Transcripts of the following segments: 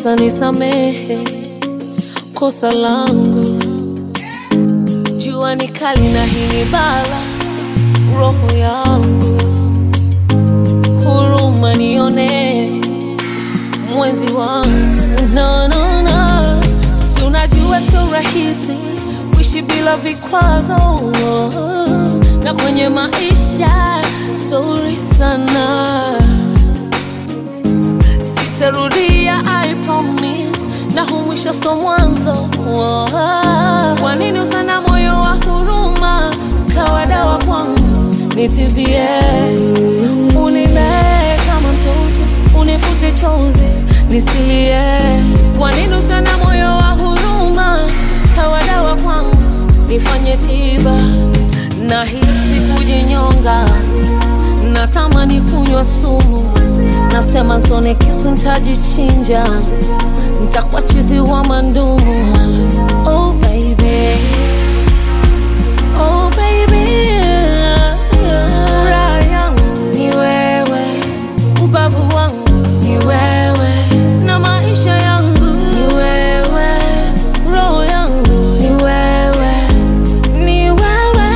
sasa nisamehe kosa langu. Jua ni kali na hii ni bala roho yangu, huruma nione mwenzi wangu. No, no, no. Si unajua sio rahisi kuishi bila vikwazo, na kwenye maisha sorry sana, sitarudia I promise, na huu mwisho so mwanzo. Kwa nini usana moyo wa huruma kawa dawa kwangu? Nitibie, unilee kama mtoto, unifute chozi nisilie. Kwa nini usana moyo wa huruma kawa dawa kwangu? Nifanye tiba, nahisi kujinyonga, natamani kunywa sumu, nasema nsone kisu nitajichinja, nitakuwa chizi wa mandumu. Oh baby, oh baby, raha yangu ni wewe, ubavu wangu ni wewe, na maisha yangu ni wewe, roho yangu ni wewe, ni wewe.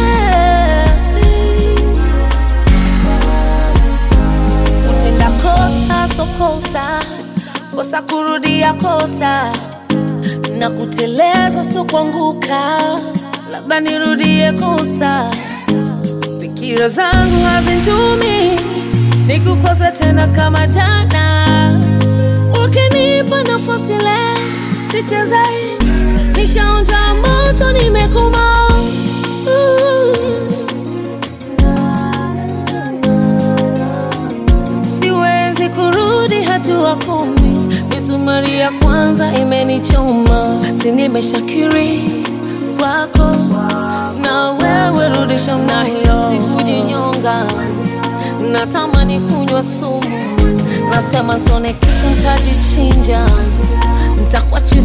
Utenda kosa so kosa, kosa kurudia kosa, na kuteleza so kuanguka, labda nirudie kosa. Fikira zangu hazintumi nikukosa tena kama jana. Ukinipa nafasi leo sichezai, nishaonja moto nimekuma. Siwezi kurudi hatua 10, misumari ya kwanza imenichoma. Si nimeshakiri kwako, na wewe rudisha moyo. Sikujinyonga, natamani kunywa sumu, nasema nsone kisu nitajichinja, nitakuwa